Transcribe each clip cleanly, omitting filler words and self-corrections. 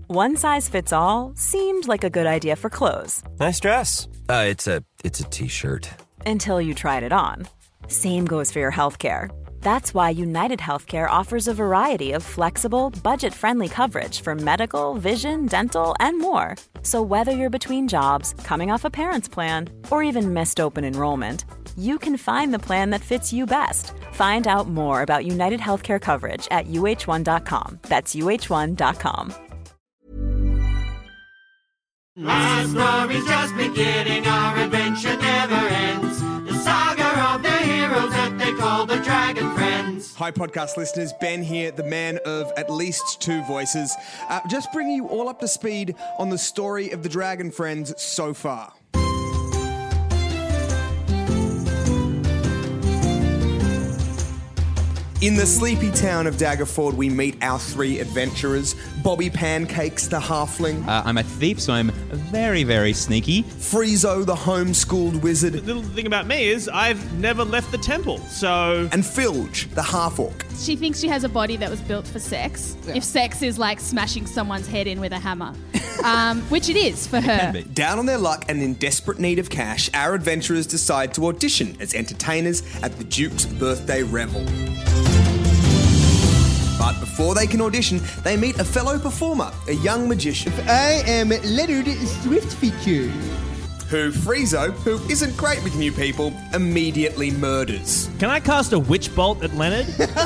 One size fits all seemed like a good idea for clothes. Nice dress. It's a t-shirt. Until you tried it on. Same goes for your healthcare. That's why United Healthcare offers a variety of flexible, budget-friendly coverage for medical, vision, dental, and more. So whether you're between jobs, coming off a parent's plan, or even missed open enrollment, you can find the plan that fits you best. Find out more about United Healthcare coverage at uh1.com. That's uh1.com. Our story's just beginning, our adventure never ends. The saga of the heroes that they call the Dragon Friends. Hi, podcast listeners. Ben here, the man of at least two voices. Just bringing you all up to speed on the story of the Dragon Friends so far. In the sleepy town of Daggerford, we meet our three adventurers. Bobby Pancakes, the halfling. I'm a thief, so I'm very, very sneaky. Friezo, the homeschooled wizard. The little thing about me is I've never left the temple, so... And Filge, the half-orc. She thinks she has a body that was built for sex. Yeah. If sex is like smashing someone's head in with a hammer. Which it is for her. Down on their luck and in desperate need of cash, our adventurers decide to audition as entertainers at the Duke's birthday revel. But before they can audition, they meet a fellow performer, a young magician. I am Leonard Swiftfeature. Who Friezo, who isn't great with new people, immediately murders. Can I cast a witch bolt at Leonard?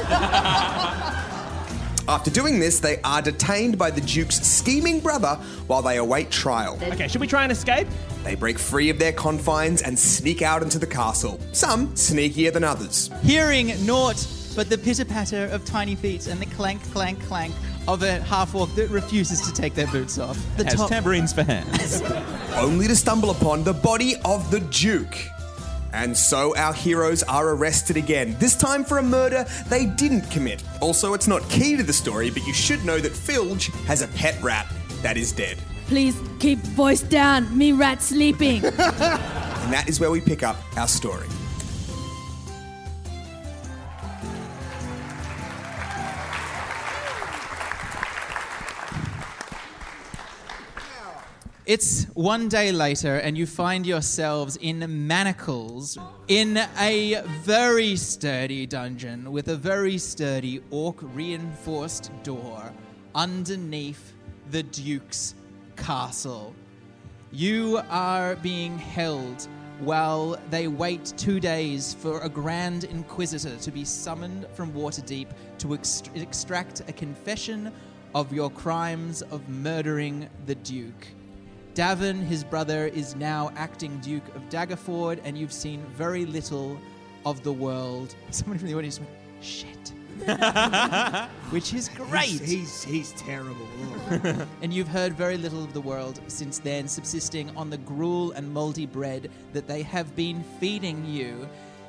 After doing this, they are detained by the Duke's scheming brother while they await trial. Okay, should we try and escape? They break free of their confines and sneak out into the castle. Some sneakier than others. Hearing naught but the pitter-patter of tiny feet and the clank, clank, clank of a half-orc that refuses to take their boots off. It has tambourines for hands. Only to stumble upon the body of the Duke. And so our heroes are arrested again, this time for a murder they didn't commit. Also, it's not key to the story, but you should know that Filge has a pet rat that is dead. Please keep voice down, me rat sleeping. And that is where we pick up our story. It's one day later and you find yourselves in manacles in a very sturdy dungeon with a very sturdy orc-reinforced door underneath the Duke's castle. You are being held while they wait 2 days for a Grand Inquisitor to be summoned from Waterdeep to extract a confession of your crimes of murdering the Duke. Davin, his brother, is now acting Duke of Daggerford, and you've seen very little of the world. Someone from the audience went, shit. Which is great. He's terrible. And you've heard very little of the world since then, subsisting on the gruel and mouldy bread that they have been feeding you.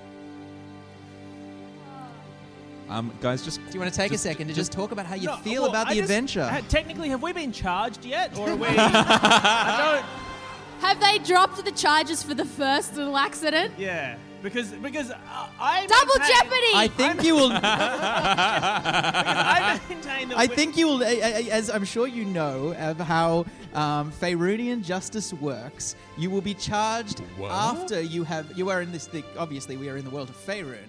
Guys, just... Do you want to take a second to just talk about how you feel about the adventure? Technically, have we been charged yet? Or are we... I don't... Have they dropped the charges for the first little accident? Yeah, because I Double jeopardy! I think you will... I maintain that... I think you will, as I'm sure you know of how Faerunian justice works, you will be charged after you are in this thing. Obviously, we are in the world of Faerun.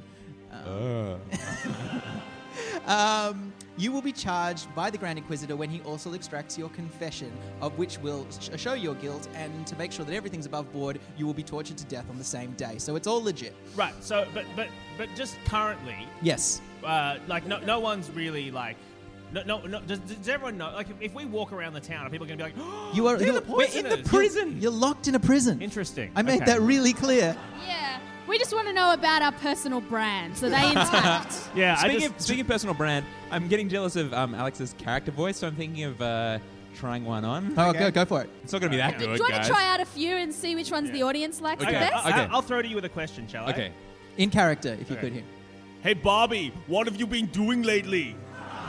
You will be charged by the Grand Inquisitor when he also extracts your confession, of which will show your guilt, and to make sure that everything's above board, you will be tortured to death on the same day. So it's all legit. Right. So, but just currently, yes. No one's really like. No. Does everyone know? Like, if we walk around the town, are people going to be like, oh, you're the poisoners. We're in the prison. You're locked in a prison. Interesting. I made that really clear. Yeah. We just want to know about our personal brand. So they intact. Yeah. Speaking of personal brand, I'm getting jealous of Alex's character voice, so I'm thinking of trying one on. Oh, go for it. It's not going to be that good, Do you want guys. to try out a few and see which ones the audience likes the best? I'll throw to you with a question, shall I? Okay. In character, if you could hear. Hey, Bobby, what have you been doing lately?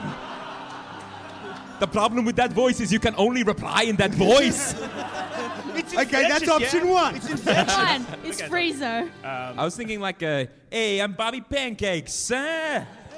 The problem with that voice is you can only reply in that voice. Okay, that's option one. It's fine. It's Friezo. I was thinking like, hey, I'm Bobby Pancakes.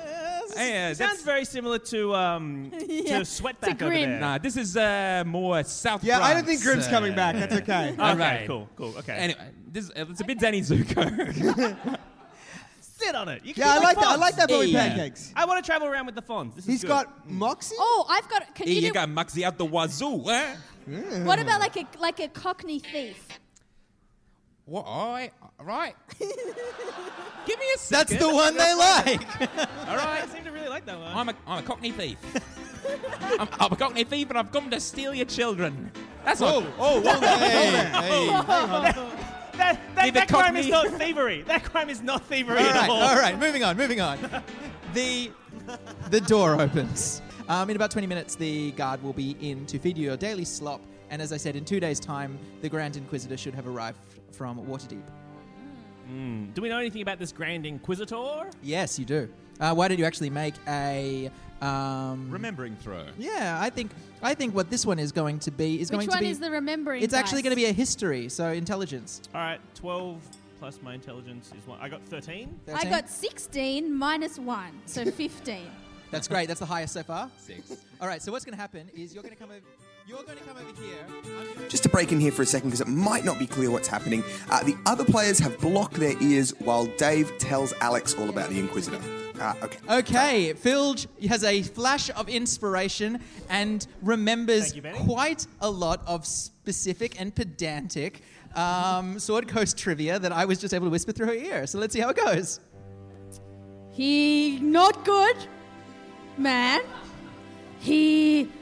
Sounds very similar to Sweatback to over Grim. there. Nah, this is more South Yeah, Bronx. I don't think Grim's coming back. That's okay. Okay, Alright. cool. Okay. Anyway, it's a bit Danny Zuko. Sit on it. You can Yeah, be I like that. I Fonz. like that Bobby Yeah. Pancakes. I want to travel around with the Fonz. This is He's good. got Moxie? Oh, I've got. Can Hey, you you do? got Mugsy out the wazoo, eh? What about like a Cockney thief? What? Right. Give me a That's second. the one they like. All right. I seem to really like that one. I'm a Cockney thief. I'm a Cockney thief, and I've come to steal your children. That's all. Oh, whoa, hey. That crime is not thievery. That crime is not thievery at all. All right, moving on. The door opens. In about 20 minutes, the guard will be in to feed you your daily slop. And as I said, in 2 days' time, the Grand Inquisitor should have arrived from Waterdeep. Do we know anything about this Grand Inquisitor? Yes, you do. Why don't you actually make a... Remembering throw. Yeah, I think what this one is going to be is Which going one to be... is the remembering? It's actually dice? going to be a history, so intelligence. All right, 12 plus my intelligence is one. I got 13. 13? I got 16 minus 1, so 15. That's great. That's the highest so far. 6. All right, so what's going to happen is you're going to come over here. Just to break in here for a second, because it might not be clear what's happening, the other players have blocked their ears while Dave tells Alex all about the Inquisitor. Okay. Okay, Filge has a flash of inspiration and remembers Thank you, Benny. quite a lot of specific and pedantic Sword Coast trivia that I was just able to whisper through her ear. So let's see how it goes. He not good, man. He is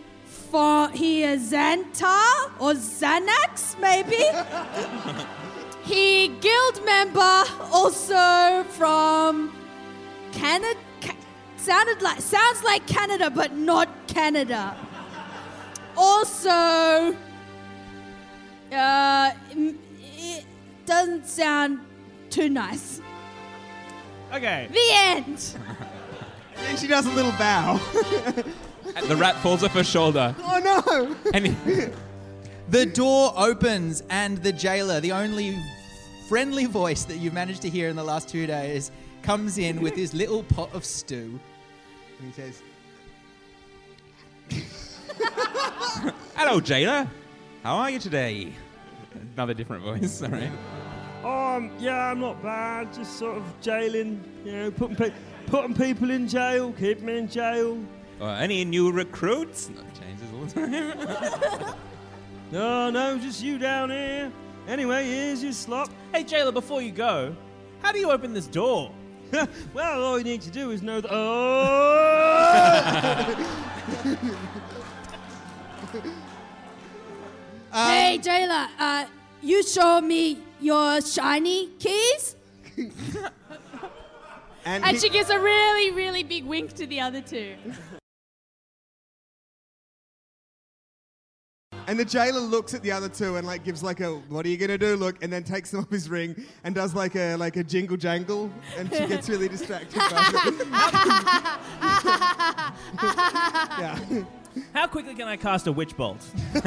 Xantar or Xanax, maybe. He guild member, also from Canada. Sounds like Canada, but not Canada. Also, it doesn't sound too nice. Okay. The end. And she does a little bow. And the rat falls off her shoulder. Oh, no. And The door opens and the jailer, the only friendly voice that you've managed to hear in the last 2 days, comes in with his little pot of stew. And he says, hello, jailer. How are you today? Another different voice. Sorry. Yeah, I'm not bad. Just sort of jailing, putting people in jail, keeping them in jail. Any new recruits? No, changes all the time. No, just you down here. Anyway, here's your slop. Hey, jailer, before you go, how do you open this door? Well, all you need to do is know that. Hey, jailer, you show me your shiny keys? And she gives a really, really big wink to the other two. and the jailer looks at the other two and gives a what are you gonna do look, and then takes them off his ring and does a jingle jangle, and she gets really distracted by it. Yeah. How quickly can I cast a witch bolt?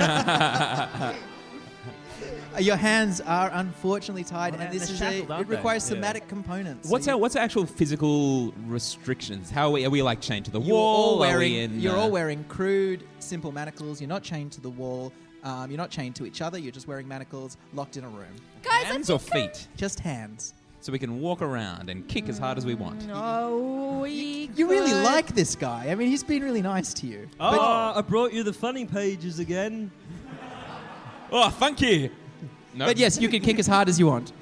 Your hands are unfortunately tied, Well, and they're this is shackled, aren't it requires they? Yeah. somatic components. What's So our actual physical restrictions? How are we chained to the you're wall? all wearing Are we in, you're all wearing crude, simple manacles. You're not chained to the wall. You're not chained to each other. You're just wearing manacles, locked in a room. Guys, hands or feet? Just hands. So we can walk around and kick as hard as we want. Oh, You really like this guy. I mean, he's been really nice to you. I brought you the funny pages again. Oh, thank you. No. But yes, you can kick as hard as you want.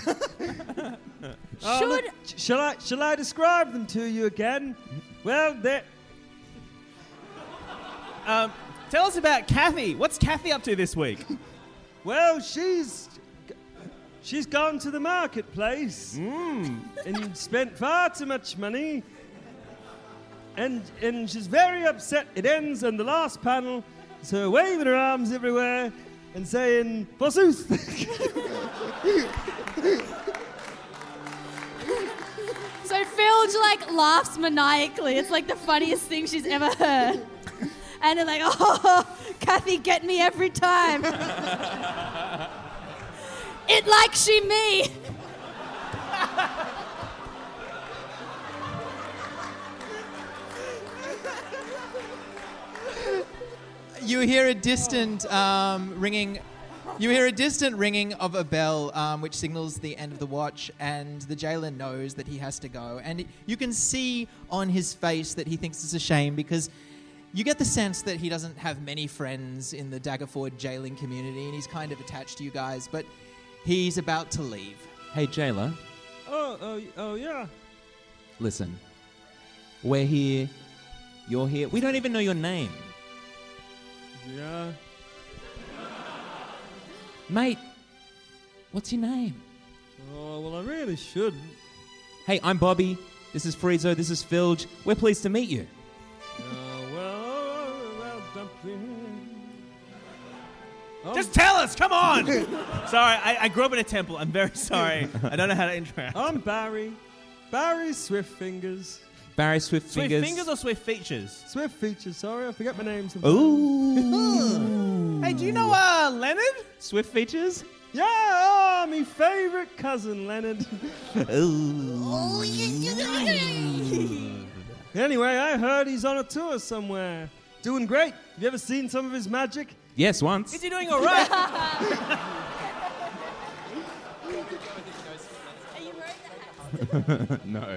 Shall I describe them to you again? Well, they're... Tell us about Kathy. What's Kathy up to this week? Well, she's gone to the marketplace and spent far too much money. And she's very upset. It ends on the last panel. It's her waving her arms everywhere and saying, "Forsooth." So Filge laughs maniacally. It's the funniest thing she's ever heard. And they're like, oh, Kathy, get me every time. It like she me. You hear a distant ringing. You hear a distant ringing of a bell, which signals the end of the watch, and the jailer knows that he has to go. And you can see on his face that he thinks it's a shame, because you get the sense that he doesn't have many friends in the Daggerford jailing community, and he's kind of attached to you guys, but he's about to leave. Hey, jailer. Oh, yeah. Listen. We're here. You're here. We don't even know your name. Yeah. Mate, what's your name? Oh, well, I really shouldn't. Hey, I'm Bobby. This is Friezo. This is Filge. We're pleased to meet you. Just tell us, come on! Sorry, I grew up in a temple. I'm very sorry. I don't know how to interact. I'm Barry. Barry Swiftfingers. Barry Swiftfingers. Swift fingers or Swift features? Swift Features, sorry, I forget my name sometimes. Ooh. Hey, do you know Leonard? Swift features? Yeah, me favourite cousin, Leonard. Anyway, I heard he's on a tour somewhere. Doing great. Have you ever seen some of his magic? Yes, once. Is he doing all right? No.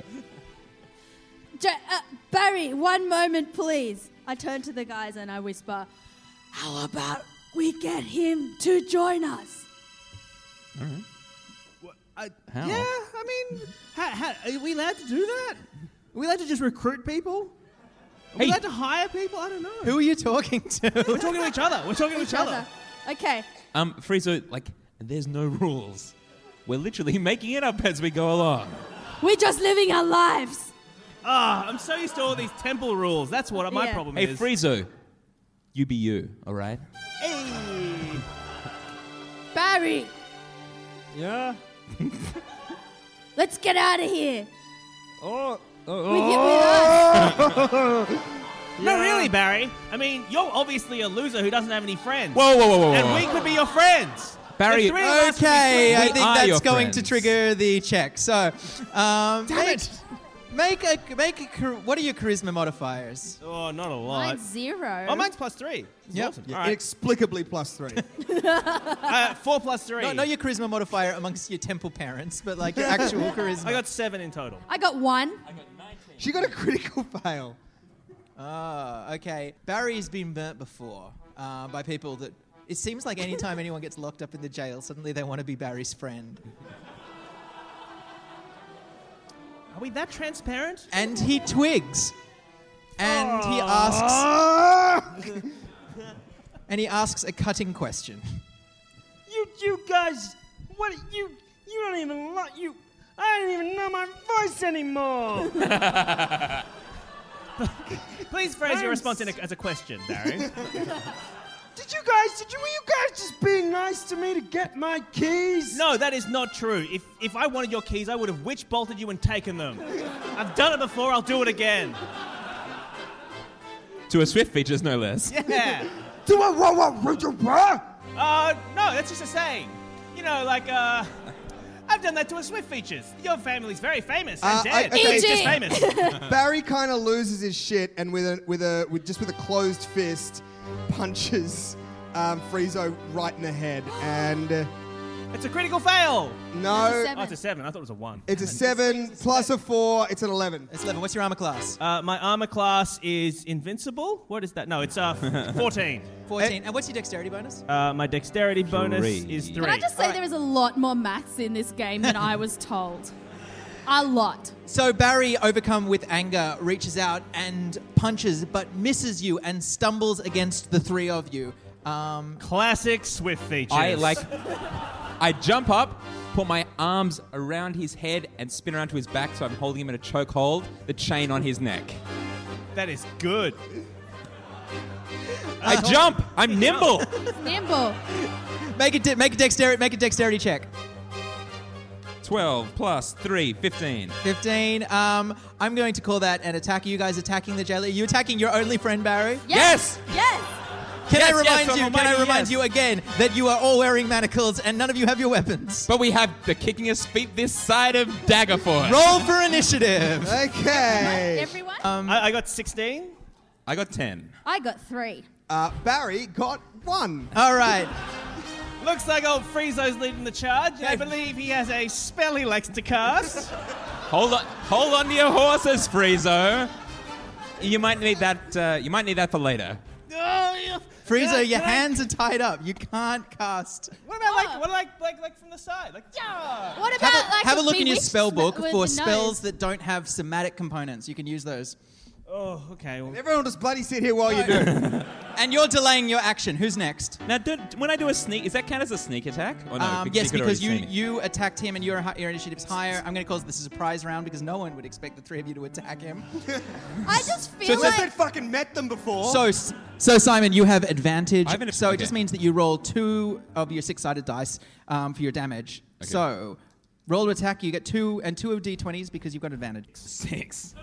Barry, one moment, please. I turn to the guys and I whisper, how about we get him to join us? All right. How? Yeah, I mean, are we allowed to do that? Are we allowed to just recruit people? Are we allowed to hire people? I don't know. Who are you talking to? We're talking to each other. We're talking to each other. Okay. Friezo, there's no rules. We're literally making it up as we go along. We're just living our lives. I'm so used to all these temple rules. That's what my problem Hey, is. Friezo, you be you, all right? Hey. Barry, Yeah? let's get out of here. Oh. With us. No, really, Barry. I mean, you're obviously a loser who doesn't have any friends. Whoa. And we could be your friends. Barry, The three of us could be Okay, I friends. think are that's your going to friends. trigger the check. So, Damn it. Make a. What are your charisma modifiers? Oh, not a lot. Mine's 0. Oh, mine's +3. Yep. Awesome. Yeah, All right. inexplicably +3. 4 + 3. No, not your charisma modifier amongst your temple parents, but like your actual charisma. I got 7 in total. I got 1. She got a critical fail. Okay. Barry's been burnt before by people that. It seems like anytime anyone gets locked up in the jail, suddenly they want to be Barry's friend. Are we that transparent? And he twigs. And he asks. And he asks a cutting question. You guys, what you don't even like you. I don't even know my voice anymore. Please phrase your response as a question, Barry. Were you guys just being nice to me to get my keys? No, that is not true. If I wanted your keys, I would have witch-bolted you and taken them. I've done it before, I'll do it again. To a Swift features, no less. Yeah. Do I what? No, that's just a saying. You know, I've done that to a Swift features. Your family's very famous and dead. okay. It's just famous. Barry kind of loses his shit and with a closed fist punches Friezo right in the head, and It's a critical fail. no, It's a Oh, it's a 7. I thought it was a 1. it's a 7 plus a 4. It's an 11. It's 11. What's your armor class? My armor class is invincible. What is that? No, it's 14. 14. And what's your dexterity bonus? My dexterity bonus 3. is 3. Can I just say there is a lot more maths in this game than I was told? A lot. So Barry, overcome with anger, reaches out and punches, but misses you and stumbles against the three of you. Classic Swift features. I jump up, put my arms around his head and spin around to his back so I'm holding him in a chokehold, the chain on his neck. That is good. I jump! I'm nimble! Nimble. Make a dexterity check. 12 plus 3, 15. 15. I'm going to call that an attack. Are you guys attacking the jailer? Are you attacking your only friend, Barry? Yes! Yes. Can Yes, I remind yes, you? Almighty, Can I remind yes. you again that you are all wearing manacles and none of you have your weapons? But we have the kickingest feet this side of Daggerford. Roll for initiative. Okay. Everyone? I got 16. I got 10. I got 3. Barry got 1. All right. Looks like old Friezo's leading the charge. I believe he has a spell he likes to cast. Hold on to your horses, Friezo. You might need that. You might need that for later. Friezo, your hands are tied up. You can't cast. What about like from the side? Like, yeah. What about Have a look in your bewitched spell book with for the spells nose? that don't have somatic components. You can use those. Oh, okay. Well, Everyone just bloody sit here while you do. And you're delaying your action. Who's next? Now, when I do a sneak, is that count as a sneak attack? Or no? Yes, he could because already see me. you attacked him and your initiative's higher. I'm going to call this a surprise round because no one would expect the three of you to attack him. I just feel Since like I've fucking met them before. So Simon, you have advantage. I have So okay. it just means that you roll 2 of your 6-sided dice for your damage. Okay. So roll to attack. You get 2 and 2 of d20s because you've got advantage. 6.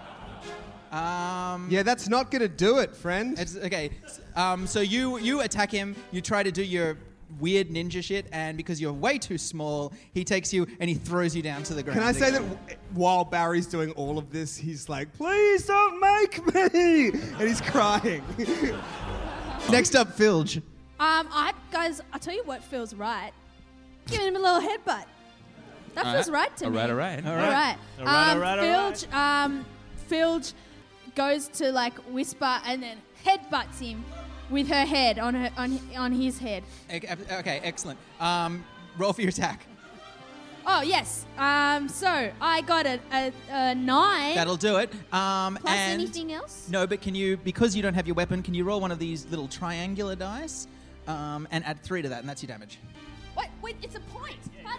Yeah, that's not going to do it, friend. It's, okay. So you attack him. You try to do your weird ninja shit, and because you're way too small, he takes you and he throws you down to the ground. Can I say that while Barry's doing all of this, he's like, please don't make me! And he's crying. Next up, Filge. guys, I tell you what feels right. Giving him a little headbutt. That feels right to me. All right. All right. Alright. Filge goes to like whisper and then headbutts him with her head on his head. Okay, excellent. Roll for your attack. Oh yes. So I got a 9. That'll do it. Plus and anything else? No, but because you don't have your weapon, can you roll one of these little triangular dice and add 3 to that, and that's your damage. Wait, it's a point.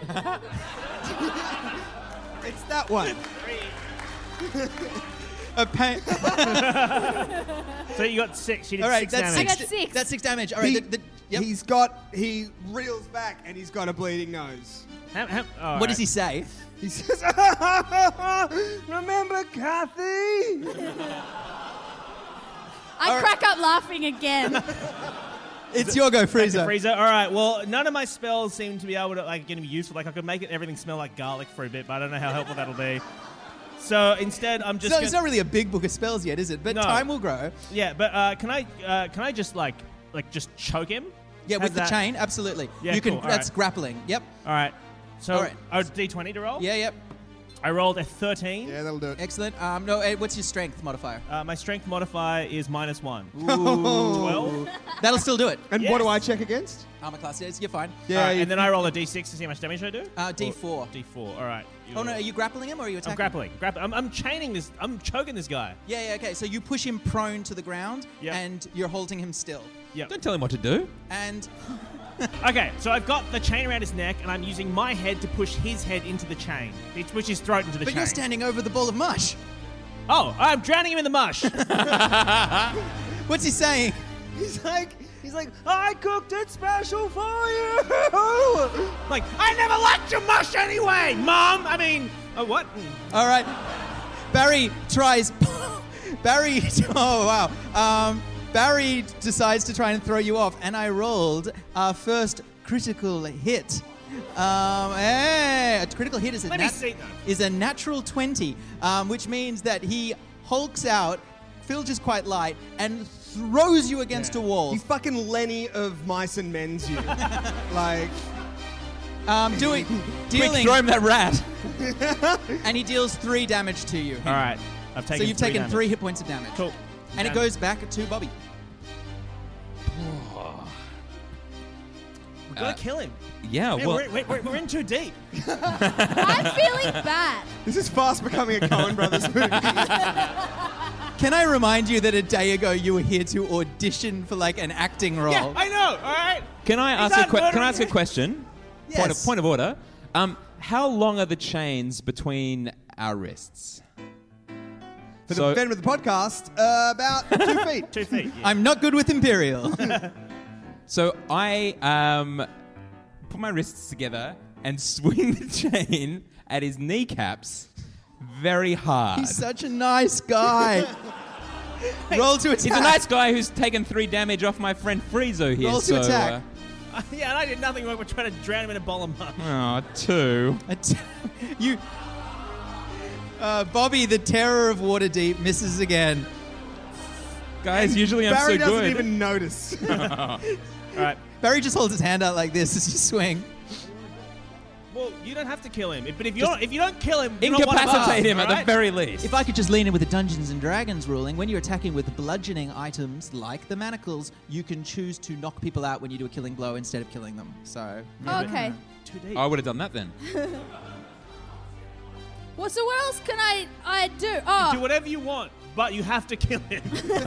It's that one. So you got 6. You did All right, 6 that's damage. I got 6. That's 6 damage. All right, yep. He reels back and he's got a bleeding nose. What does he say? He says, remember Kathy? I crack up laughing again. It's your go, Frieza. Frieza. All right. Well, none of my spells seem to be able to going to be useful. Like I could make everything smell like garlic for a bit, but I don't know how helpful that'll be. So instead, I'm just. It's not really a big book of spells yet, is it? But No. time will grow. Yeah, but can I just like just choke him? Yeah, with the How's that? chain, absolutely. Yeah, you can. cool. All That's right. grappling. Yep. All right. So All right. D20 to roll. Yeah. Yep. I rolled a 13. Yeah, that'll do it. Excellent. What's your strength modifier? My strength modifier is -1. Ooh. 12. That'll still do it. And Yes. what do I check against? Armor class is. You're fine. Yeah, All right, and then I roll a D6 to see how much damage I do. D4. D4. All right. Oh no, are you grappling him or are you attacking? I'm grappling. I'm chaining this. I'm choking this guy. Yeah. Okay. So you push him prone to the ground, Yep. and you're holding him still. Yep. Don't tell him what to do. And Okay, so I've got the chain around his neck, and I'm using my head to push his head into the chain. Push his throat into the but chain. you're standing over the ball of mush. Oh, I'm drowning him in the mush. What's he saying? He's like, I cooked it special for you. Like, I never liked your mush anyway, Mom. I mean, what? All right. Barry tries. Barry. Oh wow. Barry decides to try and throw you off, and I rolled our first critical hit. A critical hit is Let me see that. is a natural 20, which means that he hulks out, Filge is quite light, and throws you against a wall. He's fucking Lenny of Mice and Men's you. Like, Dealing, Quick, throw him that rat. and he deals 3 damage to you. All right, I've taken. So you've taken 3 hit points of damage. Cool. And it goes back to Bobby. We've got to kill him. Yeah, Man, well, we're in too deep. I'm feeling bad. this is fast becoming a Coen Brothers movie. Can I remind you that a day ago you were here to audition for like an acting role? Yeah, I know. All right. can I ask a question? Yes. Point of order. How long are the chains between our wrists? For the event of the podcast, about 2 feet. 2 feet. Yeah. I'm not good with Imperial. So I put my wrists together and swing the chain at his kneecaps very hard. He's such a nice guy. Roll to attack. He's a nice guy who's taken 3 damage off my friend Friezo here. Roll to attack. Yeah, and I did nothing wrong. We're trying to drown him in a bowl of mush. 2. You, Bobby, the terror of Waterdeep, misses again. Guys, usually I'm Barry so doesn't good. even notice. All right. Barry just holds his hand out like this as you swing. Well, you don't have to kill him, but if you don't kill him, you're not one of us, Incapacitate him at alright? the very least. If I could just lean in with the Dungeons and Dragons ruling, when you're attacking with bludgeoning items like the manacles, you can choose to knock people out when you do a killing blow instead of killing them. So, Okay. Too deep. I would have done that then. Well, so what else can I do? Oh, Do whatever you want, but you have to kill him.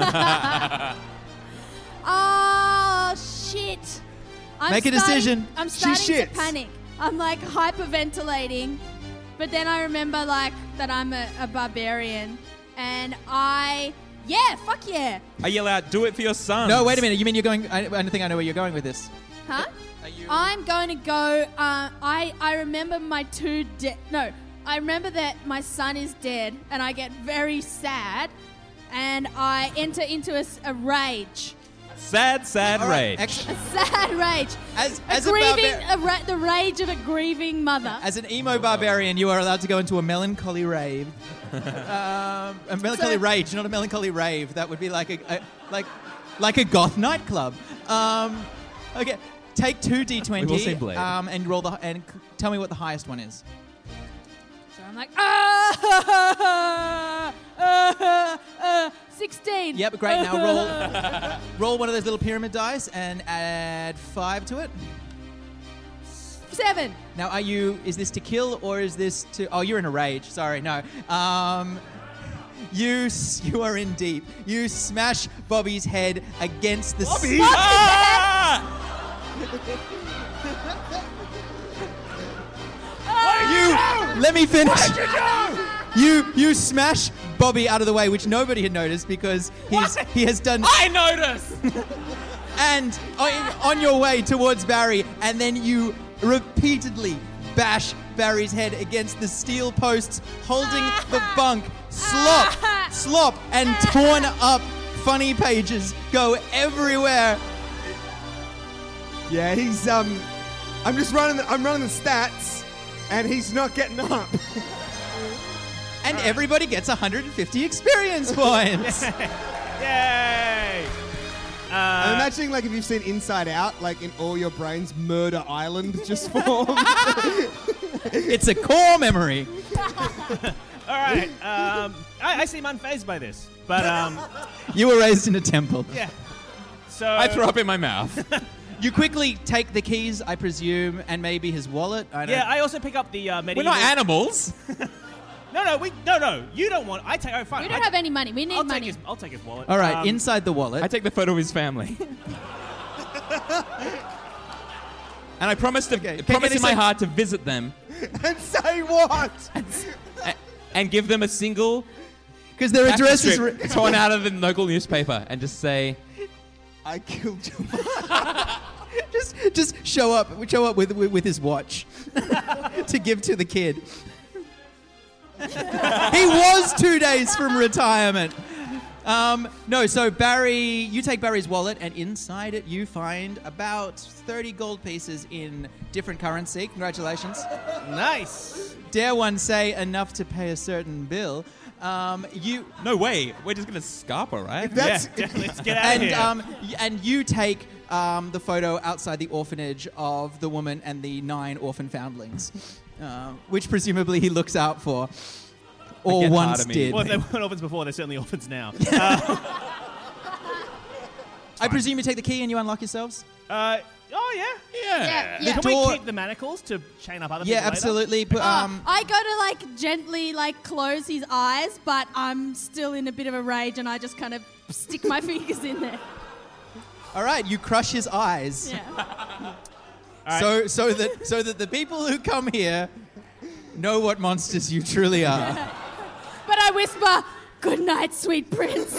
oh shit! Make a decision. I'm She starting to shits. panic. I'm like hyperventilating, but then I remember like that I'm a barbarian, and fuck yeah, I yell out, do it for your son. no, wait a minute. You mean you're going? I don't think I know where you're going with this. huh? I'm going to go. I remember my two I remember that my son is dead, and I get very sad, and I enter into a rage. Sad All right, rage. excellent. A sad rage. As a The rage of a grieving mother. As an emo barbarian, you are allowed to go into a melancholy rave. A melancholy rage, not a melancholy rave. That would be like a goth nightclub. Okay, take 2 d20 We've all seen Blade. and roll and tell me what the highest one is. So I'm like, 16. Yep, great. Now roll one of those little pyramid dice and add 5 to it. 7. Now, is this to kill or is this to... Oh, you're in a rage. Sorry, no. You are in deep. You smash Bobby's head against the... Bobby? Let me finish. You smash Bobby out of the way, which nobody had noticed because he has done... I noticed! And on your way towards Barry, and then you repeatedly bash Barry's head against the steel posts holding the bunk. Slop, and torn up funny pages go everywhere. Yeah, he's I'm running the stats, and he's not getting up. And everybody gets 150 experience points. Yay! I'm imagining, like, if you've seen Inside Out, like, in all your brains, Murder Island just formed. It's a core memory. All right. I seem unfazed by this, but You were raised in a temple. yeah. So I throw up in my mouth. You quickly take the keys, I presume, and maybe his wallet. Yeah, I also pick up the medieval. We're not animals. No. You don't want. I take. Oh, fine. We don't have any money. We need I'll money. I'll take his wallet. All right, inside the wallet. I take the photo of his family. And I promise promise in my heart to visit them And say what? and give them a single Because their address is... strip torn out of the local newspaper and just say, I killed your mother. just show up with his watch to give to the kid. He was 2 days from retirement. No, so Barry, you take Barry's wallet, and inside it you find about 30 gold pieces in different currency. Congratulations. Nice. Dare one say enough to pay a certain bill. no way, we're just going to scarper, right? That's Let's get out of here. And you take the photo outside the orphanage of the woman and the 9 orphan foundlings, which presumably he looks out for, or Get once hard at me. did. Well, if they weren't orphans before, they're certainly orphans now. I presume you take the key and you unlock yourselves? Oh yeah. Yeah. Can door- we keep the manacles to chain up other people Yeah, later? absolutely. I go to like gently like close his eyes, but I'm still in a bit of a rage, and I just kind of stick my fingers in there. All right, you crush his eyes. Yeah. All So that the people who come here know what monsters you truly are. But I whisper, "Good night, sweet prince."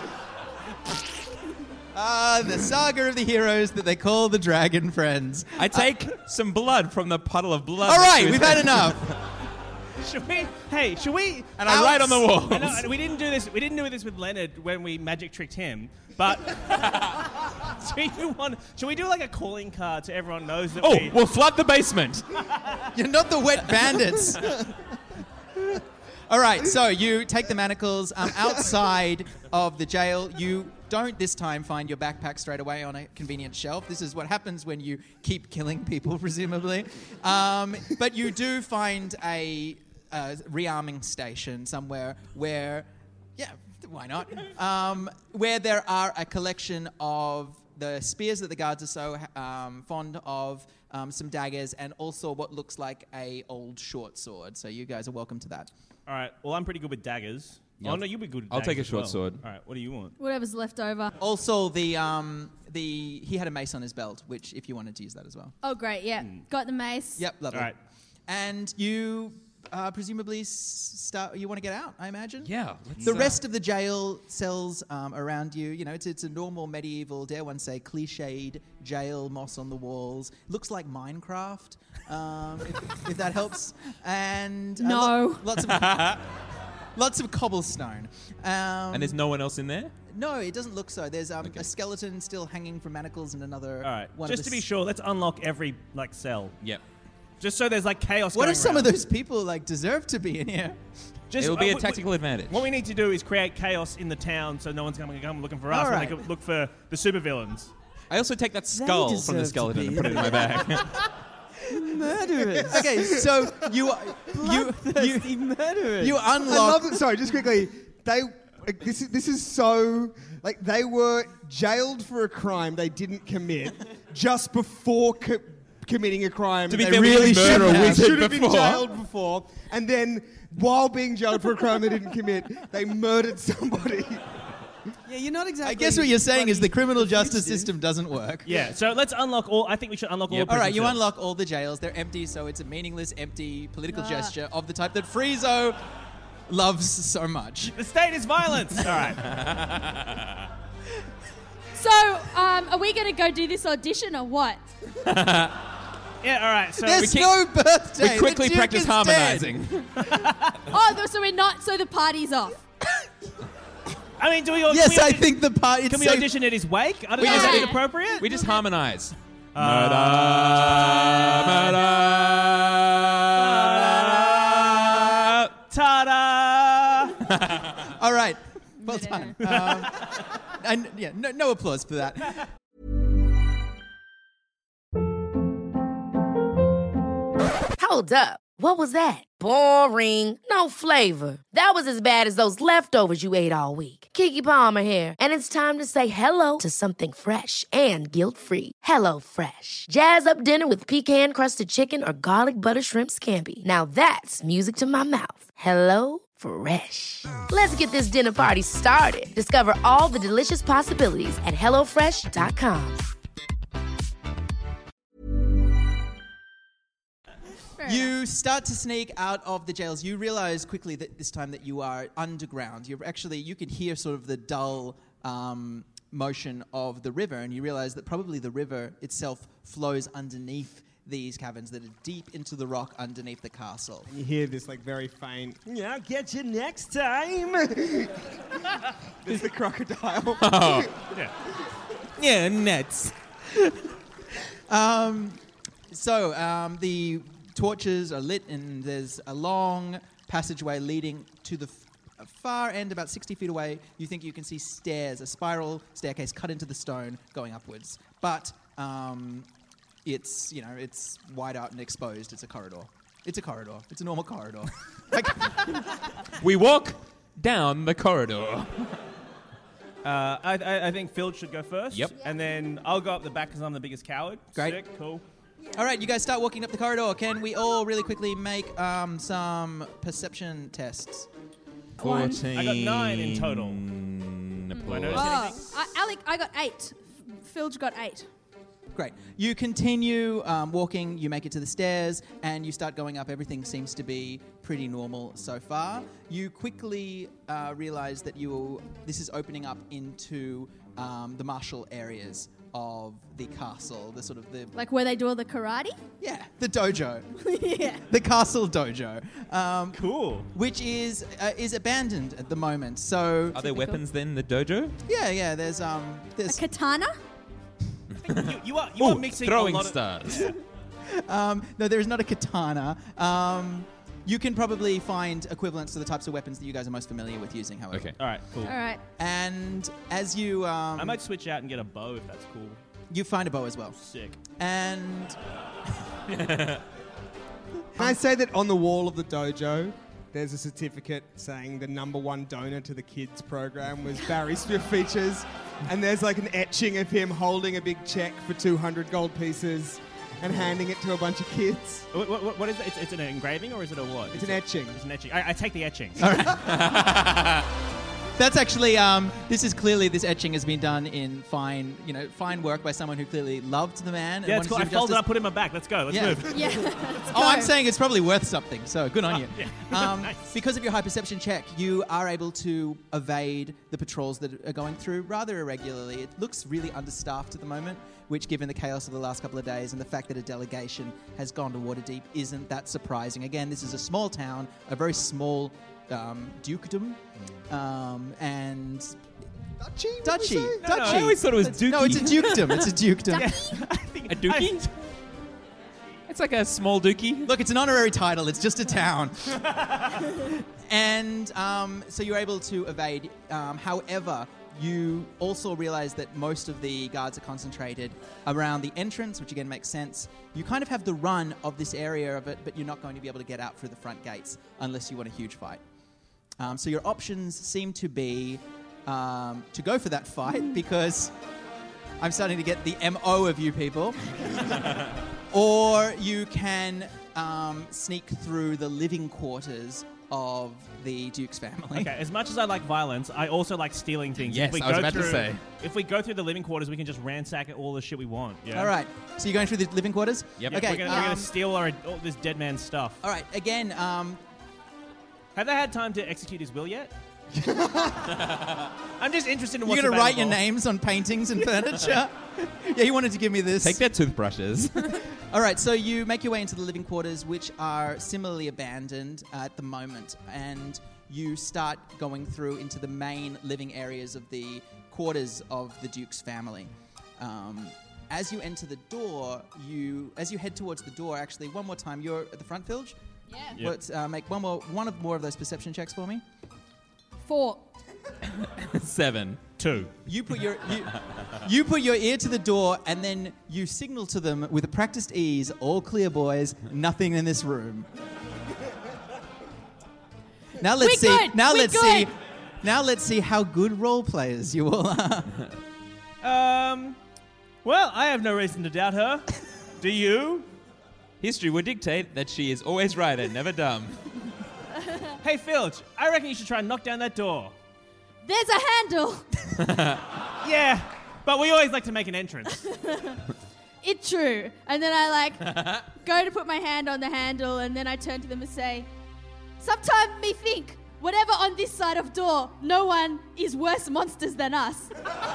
The saga of the heroes that they call the Dragon Friends. I take some blood from the puddle of blood. All next right, to his we've had head. enough. Should we? Hey, should we? And I write on the walls. I know, we didn't do this. We didn't do this with Leonard when we magic tricked him. But should we do like a calling card so everyone knows that? Oh, we'll flood the basement. You're not the wet bandits. All right, so you take the manacles outside of the jail. You don't this time find your backpack straight away on a convenient shelf. This is what happens when you keep killing people, presumably. But you do find a rearming station somewhere where, why not? Where there are a collection of the spears that the guards are so fond of, some daggers, and also what looks like a old short sword. So you guys are welcome to that. All right. Well, I'm pretty good with daggers. Yeah. Oh no, you'll be good. At I'll daggers take a as short well. sword. All right. What do you want? Whatever's left over. Also, he had a mace on his belt, which if you wanted to use that as well. Oh, great. Yeah. Got the mace. Yep, lovely. All right. And you presumably you want to get out, I imagine? Yeah. The rest of the jail cells around you, it's a normal medieval, dare one say, cliched jail, moss on the walls. Looks like Minecraft, if that helps. And No. lots of cobblestone. And there's no one else in there? No, it doesn't look so. There's a skeleton still hanging from manacles and another. All right. One Just to be sure, let's unlock every cell. Yep. Just so there's chaos. What going if some around. of those people deserve to be in here? It'll be a tactical advantage. What we need to do is create chaos in the town so no one's going to come looking for us. All And right. they can look for the supervillain. I also take that skull from the skeleton and put it in my bag. Murderers. Okay, so you murderers. you I unlock. love that. Sorry, just quickly. This is so they were jailed for a crime they didn't commit just before committing a crime. To be they fair, we really didn't murder a wizard should have been before. jailed before, and then while being jailed for a crime they didn't commit, they murdered somebody. Yeah, you're not exactly. I guess what you're saying is the criminal justice fugitive. system doesn't work. Yeah, so let's unlock all. I think we should unlock all the All right, prison you cells. unlock all the jails. They're empty, so it's a meaningless, empty political gesture of the type that Friezo loves so much. The state is violence. All right. So, are we going to go do this audition or what? Yeah, all right. So There's no birthday. We quickly The Duke practice is harmonizing. Oh, so we're not. So the party's off. I mean, do we? Yes, can I we think the party. Can we audition at his wake? I don't know. Is that inappropriate? We just harmonize. Ta-da! All right. Well done. And yeah, no applause for that. Hold up. What was that? Boring. No flavor. That was as bad as those leftovers you ate all week. Keke Palmer here, and it's time to say hello to something fresh and guilt-free. Hello Fresh. Jazz up dinner with pecan-crusted chicken or garlic butter shrimp scampi. Now that's music to my mouth. Hello Fresh. Let's get this dinner party started. Discover all the delicious possibilities at hellofresh.com. You start to sneak out of the jails. You realize quickly that this time that you are underground. You can hear sort of the dull motion of the river, and you realize that probably the river itself flows underneath these caverns that are deep into the rock underneath the castle. You hear this very faint. Yeah, I'll get you next time. There's the crocodile. Oh. Yeah, nuts. So the torches are lit, and there's a long passageway leading to the far end, about 60 feet away. You think you can see stairs, a spiral staircase cut into the stone going upwards. But it's wide out and exposed. It's a corridor. It's a corridor. It's a normal corridor. We walk down the corridor. I think Phil should go first. Yep. And then I'll go up the back because I'm the biggest coward. Great. Sick, cool. All right, you guys start walking up the corridor. Can we all really quickly make some perception tests? 14. I got 9 in total. Do I notice Oh, anything? Alec, I got 8. Phil's got 8. Great. You continue walking, you make it to the stairs, and you start going up. Everything seems to be pretty normal so far. You quickly realize that this is opening up into the martial areas of the castle, the sort of the... Like where they do all the karate? Yeah, the dojo. Yeah. The castle dojo. Cool. Which is abandoned at the moment. So... Are there weapons then in the dojo? Yeah, there's... A katana? You are mixing throwing a lot stars. Of, No, there is not a katana. You can probably find equivalents to the types of weapons that you guys are most familiar with using, however. Okay. All right, cool. All right. And as you... I might switch out and get a bow if that's cool. You find a bow as well. Sick. And... Can I say that on the wall of the dojo, there's a certificate saying the #1 donor to the kids program was Barry Swift Features, and there's like an etching of him holding a big check for 200 gold pieces and handing it to a bunch of kids. What is it? It's an engraving or is it a what? It's an etching. It's an etching. I take the etching. All right. That's actually, this etching has been done in fine work by someone who clearly loved the man. Yeah, it's cool. I folded it up, put it in my back. Let's go. Let's move. Yeah. Let's go. I'm saying it's probably worth something, so good on you. Yeah. Nice. Because of your high perception check, you are able to evade the patrols that are going through rather irregularly. It looks really understaffed at the moment, which, given the chaos of the last couple of days and the fact that a delegation has gone to Waterdeep, isn't that surprising. Again, this is a small town, a very small dukedom, and... Duchy. No, I always thought it was dookie. No, it's a dukedom. It's a dukedom. A dookie? It's like a small dookie. Look, it's an honorary title. It's just a town. And so you're able to evade. However, you also realize that most of the guards are concentrated around the entrance, which again makes sense. You kind of have the run of this area of it, but you're not going to be able to get out through the front gates unless you want a huge fight. So your options seem to be to go for that fight, because I'm starting to get the MO of you people. Or you can sneak through the living quarters of the Duke's family. Okay, as much as I like violence, I also like stealing things. Yes, I was about to say. If we go through the living quarters, we can just ransack all the shit we want. Yeah? All right, so you're going through the living quarters? Yep. Okay, We're gonna steal all this dead man's stuff. all right, again, Have they had time to execute his will yet? I'm just interested in what's you're going to write your available. names on paintings and furniture? Yeah, you wanted to give me this. Take their toothbrushes. All right, so you make your way into the living quarters, which are similarly abandoned at the moment, and you start going through into the main living areas of the quarters of the Duke's family. As you enter the door, as you head towards the door, actually, one more time, you're at the front, Filge? Yeah. Yep. Let's make one more of those perception checks for me. 4. 7. 2. You put your ear to the door, and then you signal to them with a practiced ease, "All clear, boys. Nothing in this room." Now let's see. Good. Now We're let's good. see. Now let's see how good role players you all are. Well, I have no reason to doubt her. Do you? History would dictate that she is always right and never dumb. Hey, Filch, I reckon you should try and knock down that door. There's a handle. Yeah, but we always like to make an entrance. It's true. And then I go to put my hand on the handle, and then I turn to them and say, "Sometimes me think, whatever on this side of door, no one is worse monsters than us."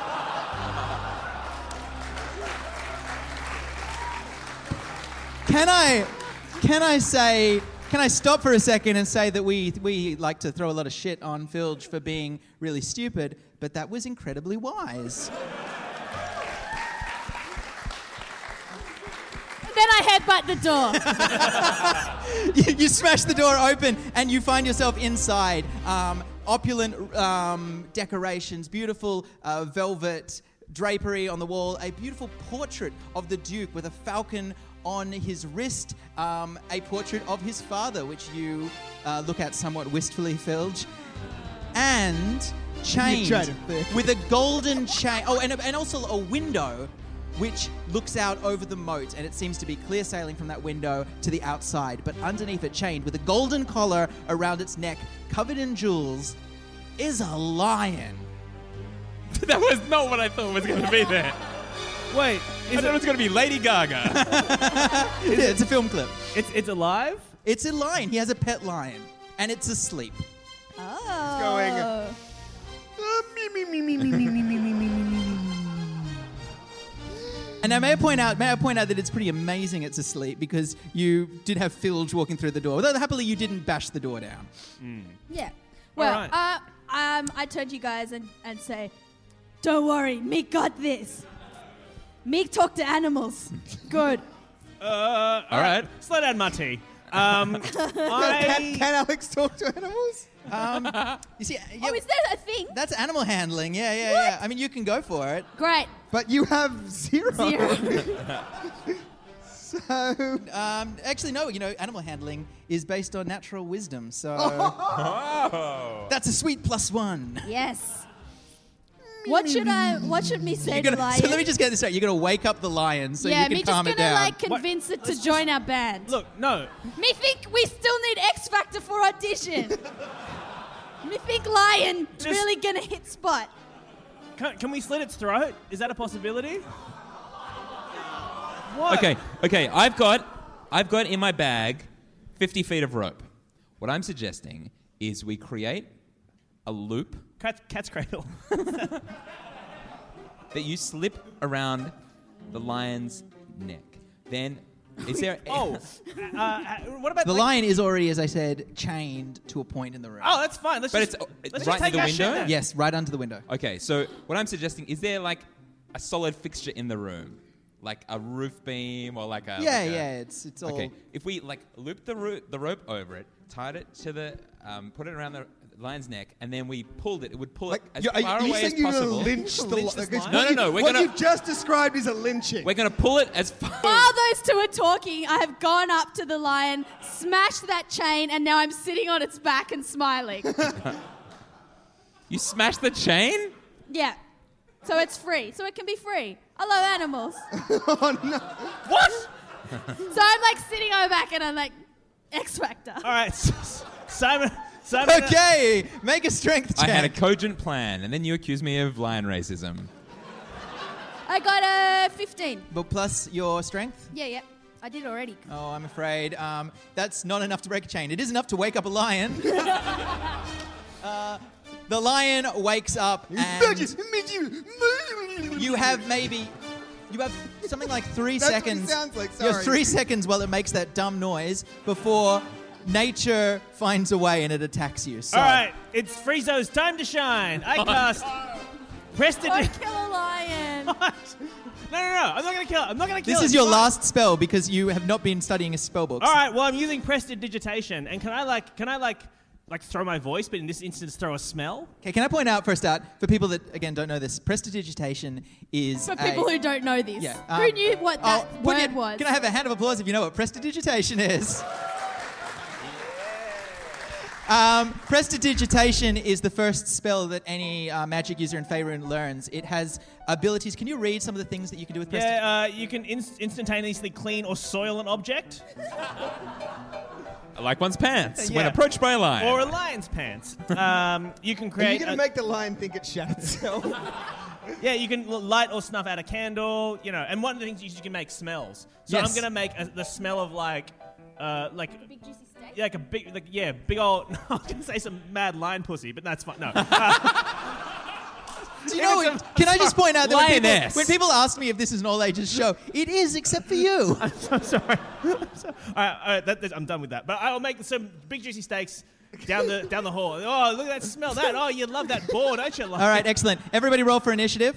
Can I stop for a second and say that we like to throw a lot of shit on Filge for being really stupid, but that was incredibly wise. Then I headbutt the door. You smash the door open and you find yourself inside. Opulent decorations, beautiful velvet drapery on the wall, a beautiful portrait of the Duke with a falcon on his wrist, a portrait of his father, which you look at somewhat wistfully, Filge, and chained with a golden chain. Oh, and also a window which looks out over the moat, and it seems to be clear sailing from that window to the outside. But underneath it, chained with a golden collar around its neck, covered in jewels, is a lion. That was not what I thought was going to be there. Wait, I thought it was going to be Lady Gaga. Yeah, it's a film clip. It's alive? It's a lion. He has a pet lion, and it's asleep. Oh. Going. And now may I point out that it's pretty amazing it's asleep, because you did have Filge walking through the door. Although happily you didn't bash the door down. Yeah. Well, All right. I turn to you guys and say, "Don't worry, Meek got this. Meek talk to animals. Good." All right. Slow down, Marty. Can Alex talk to animals? You see, is that a thing? that's animal handling. Yeah. I mean, you can go for it. Great. But you have 0. So... Actually, no. Animal handling is based on natural wisdom. So that's a sweet +1. Yes. What should me say to lion? So let me just get this straight. You're gonna wake up the lion so you can calm it down. Yeah, me just gonna convince it to join our band. Look, no. Me think we still need X Factor for audition. Me think lion really gonna hit spot. Can we slit its throat? Is that a possibility? What? Okay. I've got in my bag 50 feet of rope. What I'm suggesting is we create a loop. Cat's cradle. That you slip around the lion's neck. Then, is there... what about... The lion is already, as I said, chained to a point in the room. Oh, that's fine. Let's it's just right take near our the shit window? then. Yes, right under the window. Okay, so what I'm suggesting, is there like a solid fixture in the room? Like a roof beam or like a... It's all... Okay, if we like loop the rope over it, tied it to the... put it around the lion's neck, and then we pulled it, it would pull it as far away as possible. Lynch the lion? No, what you've just described is a lynching. We're going to pull it as far... While those two are talking, I have gone up to the lion, smashed that chain, and now I'm sitting on its back and smiling. You smashed the chain? Yeah. So it's free. So it can be free. I love animals. Oh, no. What? So I'm like sitting on my back and I'm like, X Factor. All right, Simon. Okay, make a strength check. I had a cogent plan, and then you accused me of lion racism. I got a 15. But plus your strength? Yeah. I did already. Oh, I'm afraid that's not enough to break a chain. It is enough to wake up a lion. The lion wakes up and you have something like 3 That's seconds. what it sounds like, You have sorry. 3 seconds while it makes that dumb noise before nature finds a way and it attacks you. So. All right, it's Friezo's time to shine. I cast Preston. Don't kill a lion. What? No. I'm not going to kill it. I'm not going to kill it. This is your Fine. last spell because you have not been studying his spell books. All right, well, I'm using Prestidigitation. And can I throw my voice, but in this instance, throw a smell? Okay, can I point out for a start, for people that, again, don't know this, Prestidigitation is For people who don't know this. Yeah, Who knew what that word was? Can I have a hand of applause if you know what Prestidigitation is? Prestidigitation is the first spell that any magic user in Faerun learns. It has abilities. Can you read some of the things that you can do with Prestidigitation? Yeah, you can instantaneously clean or soil an object. Like one's pants when Yeah. approached by a lion. Or a lion's pants. You can Are create... you going to make the lion think it shat itself? Yeah, you can light or snuff out a candle, and one of the things you can make smells. So Yes. I'm going to make the smell of like A big juicy steak? yeah, like a big old... I was going to say some mad lion pussy, but that's fine. No. Do you know, can I just point out that Lioness. when people ask me if this is an all-ages show, it is, except for you. I'm sorry. All right, I'm done with that. But I'll make some big juicy steaks down the hall. Oh, look at that! Smell that! Oh, you love that boar, don't you? All right, excellent. Everybody roll for initiative.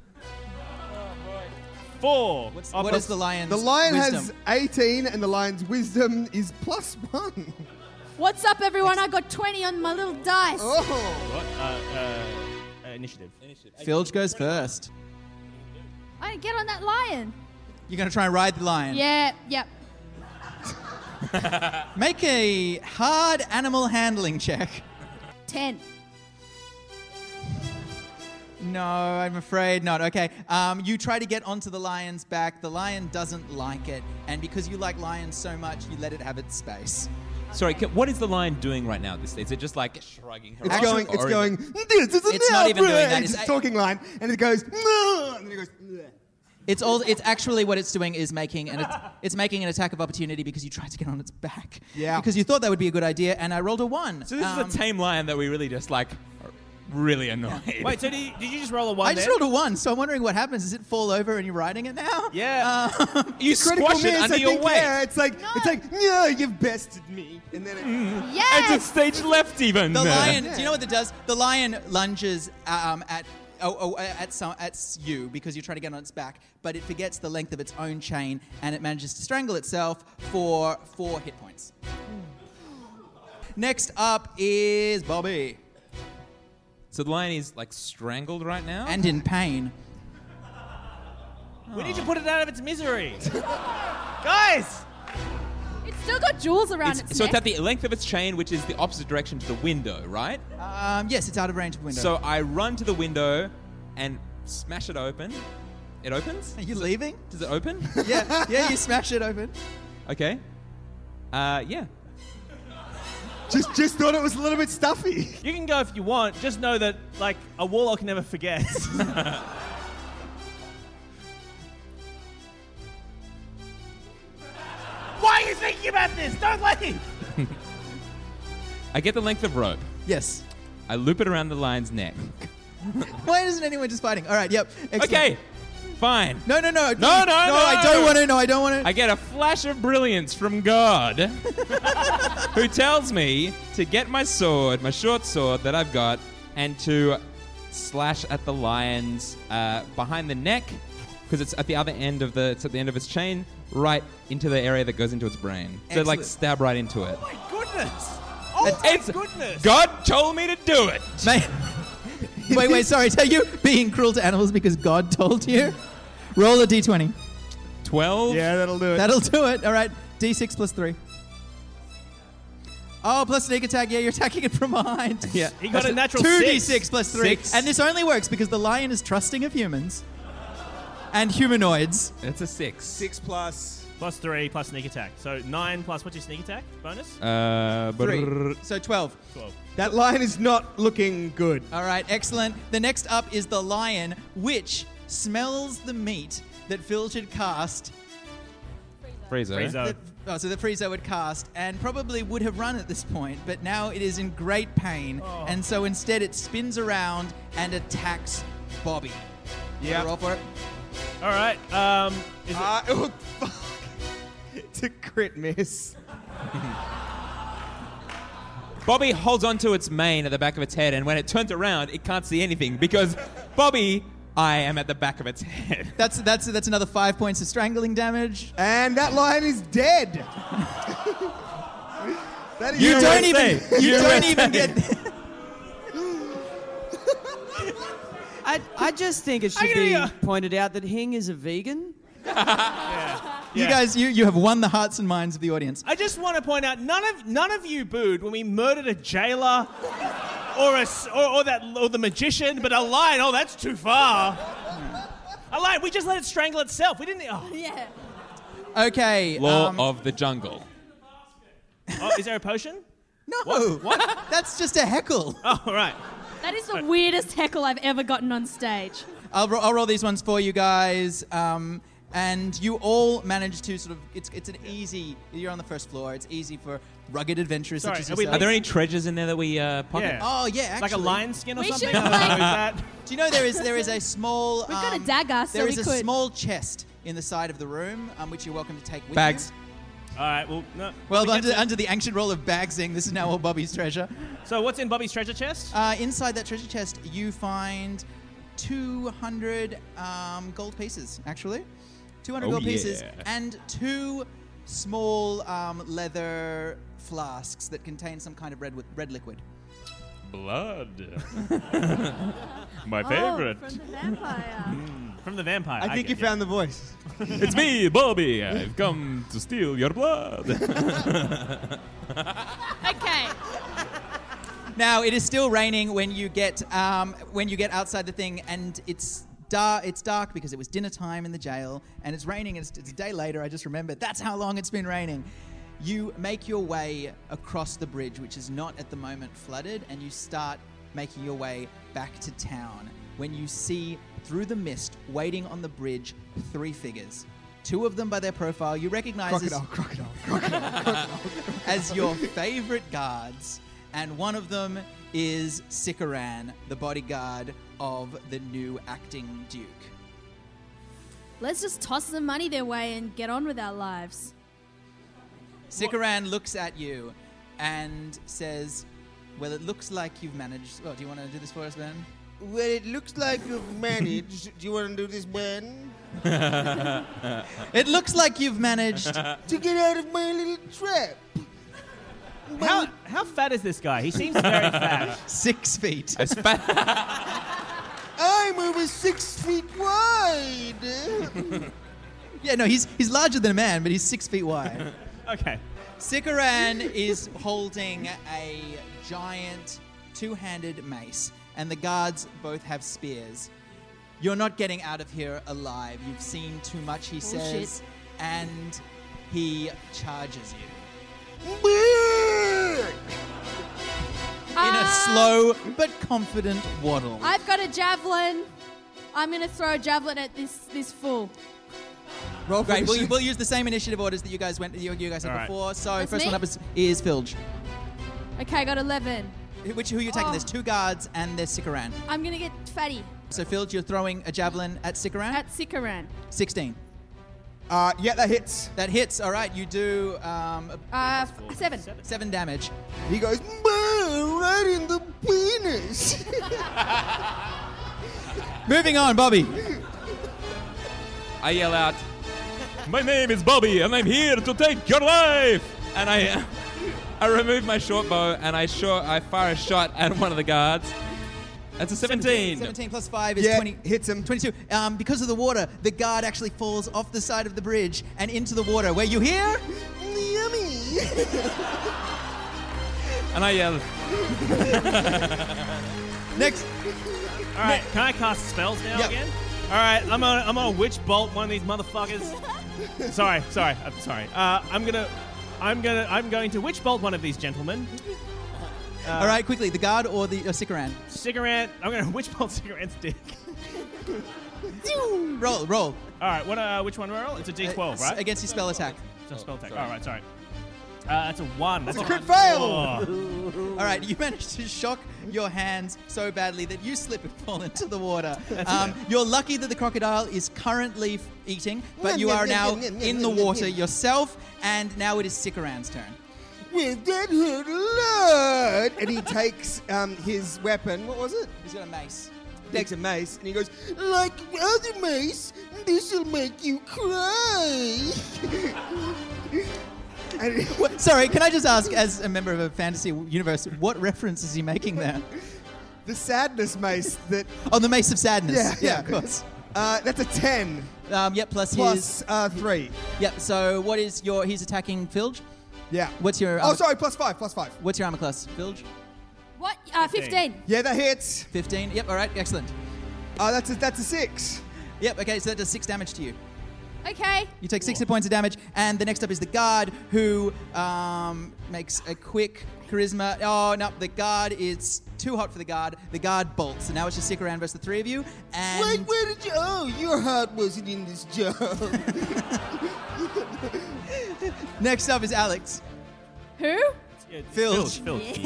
4. What is the lion's The lion wisdom? has 18 and the lion's wisdom is +1. What's up, everyone? I got 20 on my little dice. Oh. Initiative. Filge goes first. I didn't get on that lion. You're going to try and ride the lion. Yeah, yep. Make a hard animal handling check. 10. No, I'm afraid not. Okay. You try to get onto the lion's back. The lion doesn't like it. And because you like lions so much, you let it have its space. Sorry, what is the lion doing right now at this stage? Is it just like shrugging her It's arms? going, Or It's not even doing that. It's It's a talking line, and it goes, "Nah," and then it goes, "Bleh." It's actually what it's doing is making an attack of opportunity because you tried to get on its back. Yeah. Because you thought that would be a good idea, and I rolled a 1. So this is a tame lion that we really just like are really annoyed. Wait, so did you just roll a 1 I just then? rolled a 1, so I'm wondering what happens. Does it fall over and you're riding it now? Yeah. You Critical squash it miss, under I your think, weight. yeah, it's like, yeah, you've bested me. And then it, Yes! It's a stage left even. The lion, do you know what it does? The lion lunges at at you because you're trying to get on its back, but it forgets the length of its own chain and it manages to strangle itself for 4 hit points. Next up is Bobby. So the lion is like strangled right now? And in pain. We need to put it out of its misery. Guys! It's still got jewels around its So neck. it's at the length of its chain, which is the opposite direction to the window, right? Yes, it's out of range of the window. So I run to the window and smash it open. It opens? Are you leaving? Does it open? yeah, you smash it open. Okay. Yeah. Just thought it was a little bit stuffy. You can go if you want. Just know that, like, a warlock never forgets. Why are you thinking about this? Don't leave! I get the length of rope. Yes. I loop it around the lion's neck. Why isn't anyone just fighting? All right, yep. Excellent. Okay. Fine. No. No, I don't want to. No, I don't want to. I get a flash of brilliance from God, who tells me to get my sword, my short sword that I've got, and to slash at the lion's behind the neck, because it's at the other end of it's at the end of its chain, right into the area that goes into its brain. Excellent. So like stab right into it. Oh my goodness! Oh my goodness! God told me to do it. Mate. Wait, sorry. So you being cruel to animals because God told you? Roll a d20. 12? Yeah, that'll do it. That'll do it. All right. D6 plus 3. Oh, plus sneak attack. Yeah, you're attacking it from behind. Yeah. He got a natural 2d6 plus 3. 6. And this only works because the lion is trusting of humans and humanoids. It's a 6. 6 plus... Plus 3 plus sneak attack. So 9 plus, what's your sneak attack bonus? 3. So 12. 12. That lion is not looking good. All right, excellent. The next up is the lion, which smells the meat that Phil should cast. Freezer. So the Friezo would cast and probably would have run at this point, but now it is in great pain, and so instead it spins around and attacks Bobby. Yeah. Roll for it. All right. Is it... Oh, fuck. It's a crit miss. Bobby holds onto its mane at the back of its head, and when it turns around, it can't see anything because Bobby, I am at the back of its head. That's another 5 points of strangling damage. And that lion is dead. That is You don't even get. I just think it should be pointed out that Hing is a vegan. You guys, you have won the hearts and minds of the audience. I just want to point out, none of you booed when we murdered a jailer or the magician, but a lion, oh, that's too far. A lion, we just let it strangle itself. We didn't. Oh. Yeah. Okay. Law of the jungle. Oh, is there a potion? No. What? That's just a heckle. Oh, right. That is the weirdest heckle I've ever gotten on stage. I'll roll these ones for you guys. And you all manage to sort of, it's an easy, you're on the first floor, it's easy for rugged adventurers such as yourself. Are there any treasures in there that we pocket? Yeah. Oh, yeah, actually. Like a lion skin or We something? should I don't know, is that... Do you know there is a small... We've got a dagger, so there we is a could. small chest in the side of the room, which you're welcome to take with Bags. you. All right, well, no. Well, under the ancient role of Bagsing, this is now all Bobby's treasure. So what's in Bobby's treasure chest? Inside that treasure chest, you find 200 gold pieces, actually. 200 gold pieces and 2 small leather flasks that contain some kind of red liquid. Blood. My favorite. Oh, from the vampire. From the vampire. I think you found the voice. It's me, Bobby. I've come to steal your blood. Okay. Now it is still raining when you get outside the thing, and it's dark because it was dinner time in the jail, and it's raining, and it's a day later. I just remembered that's how long it's been raining. You make your way across the bridge, which is not at the moment flooded, and you start making your way back to town when you see through the mist, waiting on the bridge, 3 figures. 2 of them by their profile you recognize Crocodile. as your favorite guards, and one of them is Sikaran, the bodyguard of the new acting Duke. Let's just toss some money their way and get on with our lives. Sikaran looks at you and says, well, it looks like you've managed... Oh, do you want to do this for us, Ben? Well, it looks like you've managed. Do you want to do this, Ben? It looks like you've managed to get out of my little trap. How fat is this guy? He seems very fat. 6 feet. As fat. I'm over 6 feet wide. Yeah, no, he's larger than a man, but he's 6 feet wide. Okay. Sikaran is holding a giant two-handed mace, and the guards both have spears. You're not getting out of here alive. You've seen too much, he says, and he charges you. In a slow but confident waddle. I've got a javelin. I'm going to throw a javelin at this fool. Roll great. We'll use the same initiative orders that you guys had before. So That's first me? one up is Filge. Okay, I got 11. Who are you taking? Oh. There's 2 guards and there's Sikaran. I'm going to get Fatty. So Filge, you're throwing a javelin at Sikaran? At Sikaran. 16. Yeah, that hits. That hits. All right, you do 7. 7 damage. He goes, right in the penis. Moving on, Bobby. I yell out, "My name is Bobby, and I'm here to take your life!" And I remove my short bow, and I fire a shot at one of the guards. That's a 17. 17 plus 5 is 20. Hits him. 22. Because of the water, the guard actually falls off the side of the bridge and into the water, where you hear... Yummy. And I yell, Next. All right, can I cast spells now again? All right, I'm gonna witch bolt one of these motherfuckers. sorry. I'm sorry. I'm going to witch bolt one of these gentlemen. All right, quickly, the guard or the Sikaran? Sikaran. I'm going to witch bolt Sikaran's dick. Roll. All right, which one do I roll? It's a D12, right? Against your spell attack. It's a spell attack. All right, sorry. That's a 1. That's a crit fail. Oh. All right, you managed to shock your hands so badly that you slip and fall into the water. You're lucky that the crocodile is currently eating, but you are now in the water yourself, and now it is Sikaran's turn. Well, that hurt a lot. And he takes his weapon. What was it? He's got a mace. He takes a mace, and he goes, like other mace, this'll make you cry. Sorry, can I just ask, as a member of a fantasy universe, what reference is he making there? The sadness mace that... Oh, the Mace of Sadness. Yeah. Of course. That's a 10. Yep, plus 3. Yep, so what is he's attacking Filge? Yeah. What's your... Oh, sorry, plus 5. What's your armor class, Filge? What? 15. Yeah, that hits. 15, yep, all right, excellent. That's a 6. Yep, okay, so that does 6 damage to you. Okay. You take 60 points of damage, and the next up is the guard, who makes a quick charisma. Oh, no, the guard is too hot for the guard. The guard bolts, and now it's just Sikaran versus the 3 of you. And Wait, where did you... Oh, your heart wasn't in this job. Next up is Alex. Who? Filge.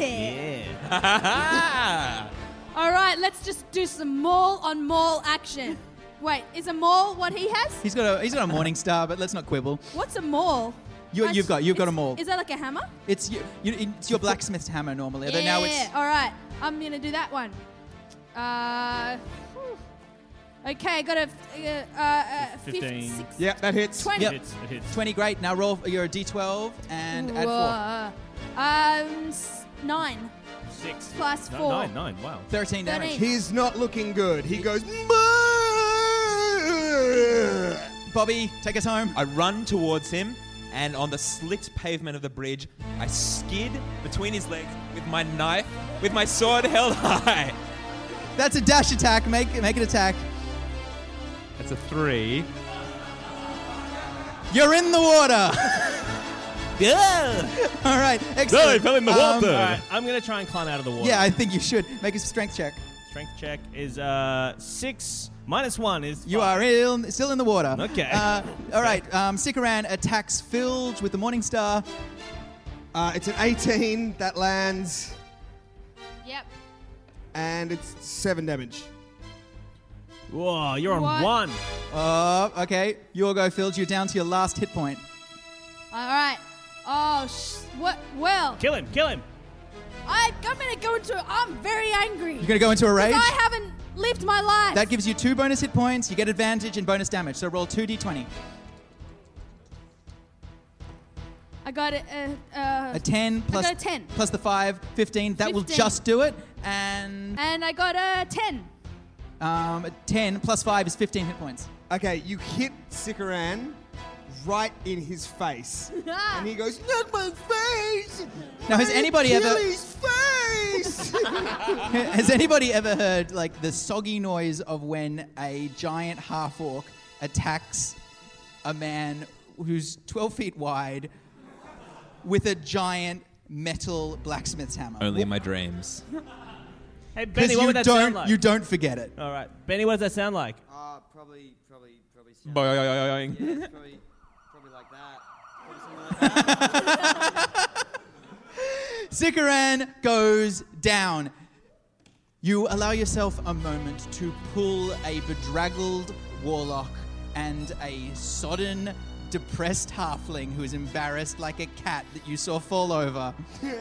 Yeah. All right, let's just do some maul action. Wait, is a maul what he has? He's got a morning star, but let's not quibble. What's a maul? You've got a maul. Is that like a hammer? It's your blacksmith's hammer normally. Although Yeah. now it's All right, I'm gonna do that one. Okay, I got a 15. 6. Yeah, that hits. 20. Yep. It hits. 20. Great. Now roll. You're a D12 and add 9 6. plus 4. 9. Wow. 4. 13 damage. 13. He's not looking good. He goes... Bobby, take us home. I run towards him, and on the slick pavement of the bridge, I skid between his legs with my knife, with my sword held high. That's a dash attack. Make an attack. That's a 3. You're in the water. Yeah. All right. Excellent. No, I fell in the water. All right, I'm gonna try and climb out of the water. Yeah, I think you should. Make a strength check. Strength check is 6 minus 1 is 5. You are still in the water. Okay. All right. Sikaran attacks Filge with the Morning Star. It's an 18. That lands. Yep. And it's 7 damage. Whoa, you're on What? 1. Okay. You'll go, Filge. You're down to your last hit point. All right. Oh, what? Well, Kill him. I'm gonna go into. I'm very angry. You're gonna go into a rage? I haven't lived my life. That gives you 2 bonus hit points. You get advantage and bonus damage. So roll 2d20. I got A 10 plus, I got a 10. plus the 5, 15. That will 15. just do it. And I got a 10. 10 plus 5 is 15 hit points. Okay, you hit Sikaran right in his face. And he goes, not my face! Now, has anybody ever... His face! Has anybody ever heard like the soggy noise of when a giant half-orc attacks a man who's 12 feet wide with a giant metal blacksmith's hammer? Only in my dreams. Hey, Benny, what you would that don't, sound like? you don't forget it. All right. Benny, what does that sound like? Probably. Boing. Yeah, it's probably like that. Probably something like that. Sikaran goes down. You allow yourself a moment to pull a bedraggled warlock and a sodden, depressed halfling who is embarrassed like a cat that you saw fall over.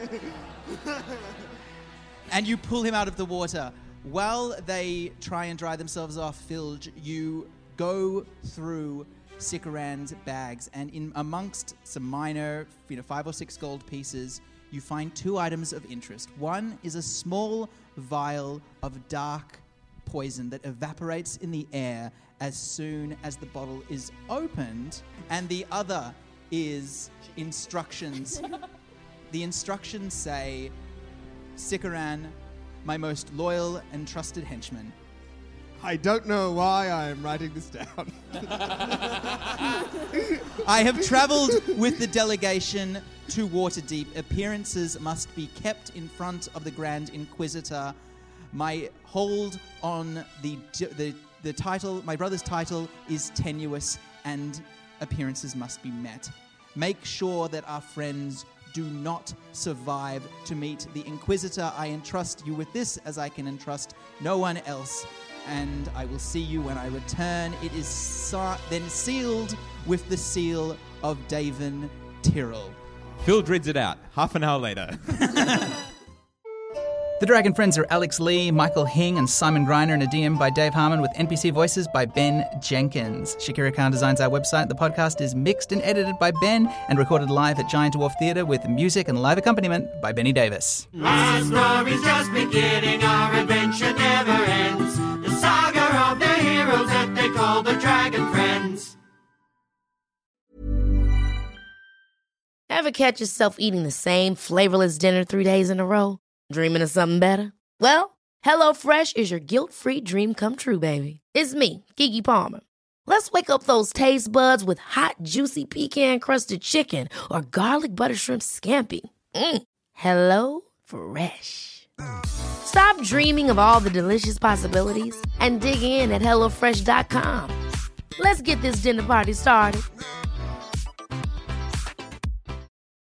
And you pull him out of the water. While they try and dry themselves off, Filge, you go through Sikaran's bags, and in amongst some minor, 5 or 6 gold pieces, you find 2 items of interest. One is a small vial of dark poison that evaporates in the air as soon as the bottle is opened, and the other is instructions. The instructions say, Sikaran, my most loyal and trusted henchman. I don't know why I am writing this down. I have traveled with the delegation to Waterdeep. Appearances must be kept in front of the Grand Inquisitor. My hold on the title, my brother's title, is tenuous, and appearances must be met. Make sure that our friends do not survive to meet the Inquisitor. I entrust you with this as I can entrust no one else. And I will see you when I return. It is then sealed with the seal of Davin Tyrrell. Phil reads it out. Half an hour later. The Dragon Friends are Alex Lee, Michael Hing, and Simon Greiner, and a DM by Dave Harmon, with NPC voices by Ben Jenkins. Shakira Khan designs our website. The podcast is mixed and edited by Ben and recorded live at Giant Dwarf Theatre with music and live accompaniment by Benny Davis. Our story's just beginning, our adventure never ends. The saga of the heroes that they call the Dragon Friends. Ever catch yourself eating the same flavorless dinner 3 days in a row? Dreaming of something better? Well, HelloFresh is your guilt-free dream come true, baby. It's me, Keke Palmer. Let's wake up those taste buds with hot, juicy pecan-crusted chicken or garlic butter shrimp scampi. Hello Fresh. Stop dreaming of all the delicious possibilities and dig in at HelloFresh.com. Let's get this dinner party started.